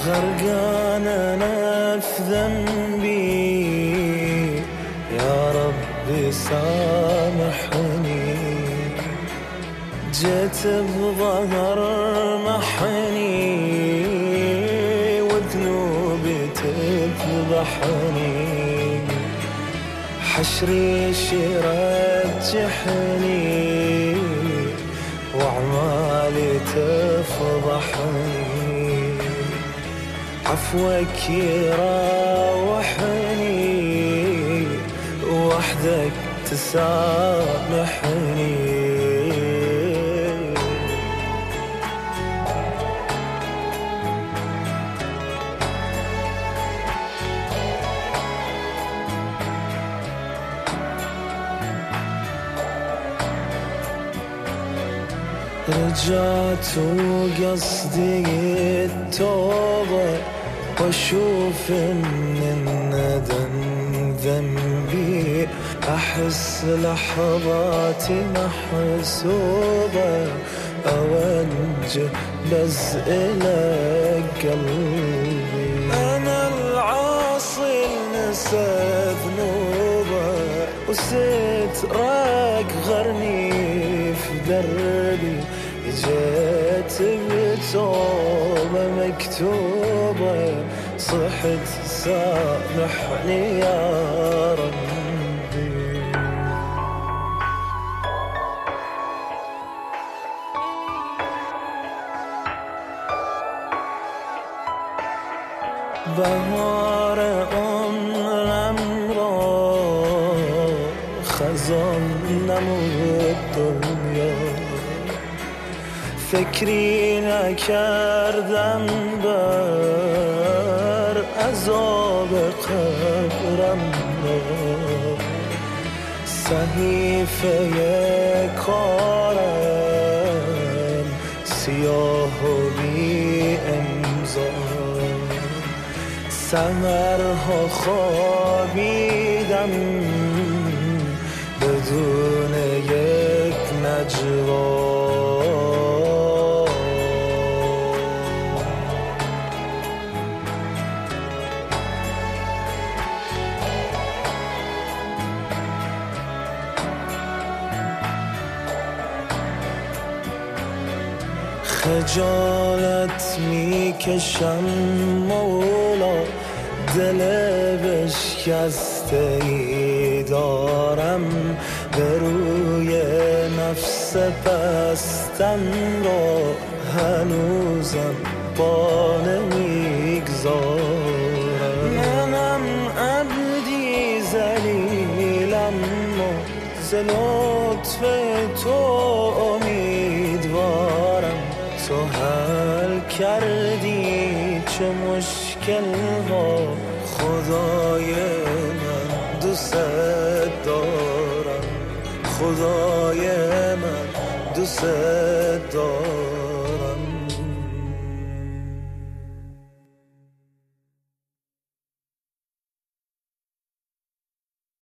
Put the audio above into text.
غرقان أنا في ذنبي، يا ربي سامحني. جيت بظهر محني وذنوبي تذبحني، حشري يرجحني وأعمالي تفضحني. عفوك يراوحني وحدك تسامحني. رجعت وقصدي التوبة واشوف ان الندم ذنبي، احس لحظاتي محسوبة، اوجه بس الى قلبي. انا العاصي نسى ذنوبه وسترك غرني في دربي. جيت بتوبة مكتوبة، صحت سامحني يا ربي. بهار عمرم خزان نمود دنیا، فکری نکردم بر عذاب قبرم را. صحیفه کارم سیاه و بی امضا، سحرها خوابیدم بدون یک نجوا. خجالت میکشم مولا، دل بشکسته ای دارم، به روی نفس پستم را هنوزم با نمیگذارم. منم عبدی ذلیلم ز لطف تو امیدوارم. تو حل کردی چه مشکل ها، خدای من دوست دارم، خدای من دوست دارم.